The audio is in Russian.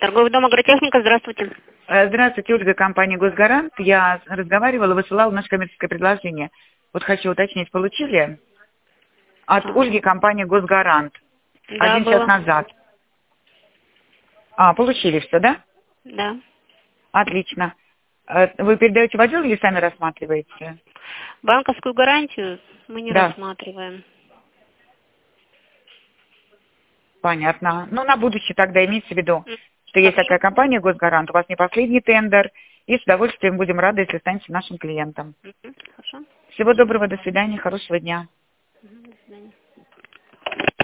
Торговый дом «Агротехника», здравствуйте. Здравствуйте, Ольга, компания «Госгарант». Я разговаривала, высылала наше коммерческое предложение. Вот хочу уточнить, получили? От Ольги, компания «Госгарант». Да, 1 час было. назад. Получили все, да? Да. Отлично. Вы передаете в отдел или сами рассматриваете? Банковскую гарантию мы не Да, рассматриваем. понятно. Ну, на будущее тогда имейте в виду, что есть Хорошо. такая компания «Госгарант». У вас не последний тендер. И с удовольствием будем рады, если станете нашим клиентом. Хорошо. Всего доброго, до свидания, хорошего дня. До свидания.